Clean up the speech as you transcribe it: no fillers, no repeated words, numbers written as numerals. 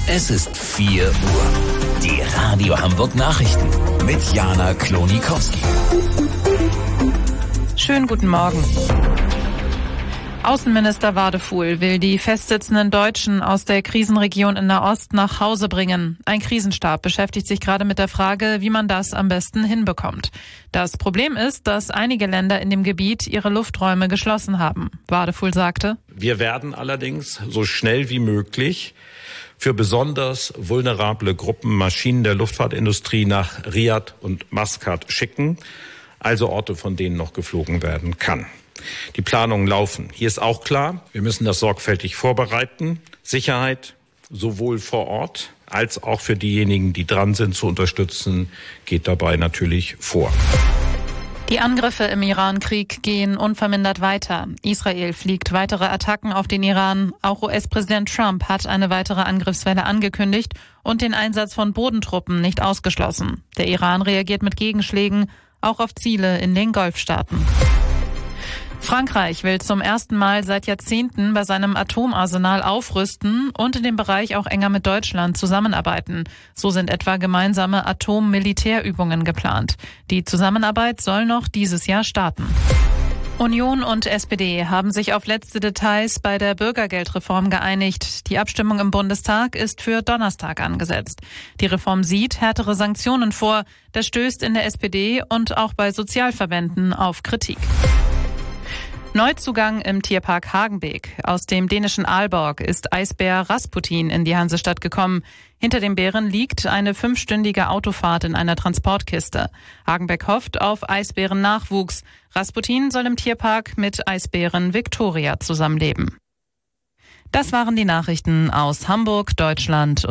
Es ist 4 Uhr. Die Radio Hamburg Nachrichten mit Jana Klonikowski. Schönen guten Morgen. Außenminister Wadefuhl will die festsitzenden Deutschen aus der Krisenregion in Nahost nach Hause bringen. Ein Krisenstab beschäftigt sich gerade mit der Frage, wie man das am besten hinbekommt. Das Problem ist, dass einige Länder in dem Gebiet ihre Lufträume geschlossen haben. Wadefuhl sagte: Wir werden allerdings so schnell wie möglich für besonders vulnerable Gruppen Maschinen der Luftfahrtindustrie nach Riad und Maskat schicken, also Orte, von denen noch geflogen werden kann. Die Planungen laufen. Hier ist auch klar, wir müssen das sorgfältig vorbereiten. Sicherheit sowohl vor Ort als auch für diejenigen, die dran sind, zu unterstützen, geht dabei natürlich vor. Die Angriffe im Iran-Krieg gehen unvermindert weiter. Israel fliegt weitere Attacken auf den Iran. Auch US-Präsident Trump hat eine weitere Angriffswelle angekündigt und den Einsatz von Bodentruppen nicht ausgeschlossen. Der Iran reagiert mit Gegenschlägen, auch auf Ziele in den Golfstaaten. Frankreich will zum ersten Mal seit Jahrzehnten bei seinem Atomarsenal aufrüsten und in dem Bereich auch enger mit Deutschland zusammenarbeiten. So sind etwa gemeinsame Atommilitärübungen geplant. Die Zusammenarbeit soll noch dieses Jahr starten. Union und SPD haben sich auf letzte Details bei der Bürgergeldreform geeinigt. Die Abstimmung im Bundestag ist für Donnerstag angesetzt. Die Reform sieht härtere Sanktionen vor. Das stößt in der SPD und auch bei Sozialverbänden auf Kritik. Neuzugang im Tierpark Hagenbeek. Aus dem dänischen Aalborg ist Eisbär Rasputin in die Hansestadt gekommen. Hinter dem Bären liegt eine 5-stündige Autofahrt in einer Transportkiste. Hagenbeek hofft auf Eisbärennachwuchs. Rasputin soll im Tierpark mit Eisbären Victoria zusammenleben. Das waren die Nachrichten aus Hamburg, Deutschland.